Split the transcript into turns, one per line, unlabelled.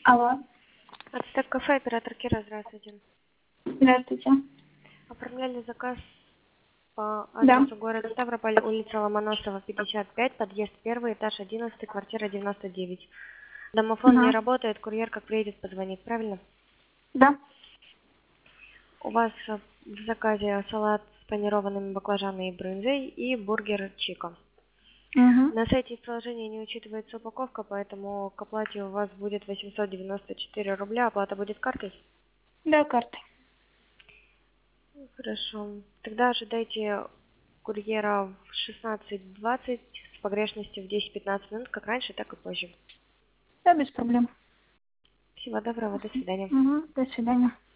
Алло,
Ацтек кафе, оператор Кира, здравствуйте.
здравствуйте.
Оформляли заказ по
Да.
адресу города Ставрополь, улица Ломоносова, 55, подъезд 1, этаж 11, квартира 99. Домофон не
Ага.
работает, курьер как приедет позвонит, правильно?
Да.
У вас в заказе салат с панированными баклажанами и брынзой и бургер чика.
Угу.
На сайте и в приложении не учитывается упаковка, поэтому к оплате у вас будет 894 рубля, оплата будет картой?
Да, картой.
Хорошо. Тогда ожидайте курьера в 16:20 с погрешностью в 10-15 минут, как раньше, так и позже.
Да, без проблем.
Всего доброго, до свидания.
Угу. До свидания.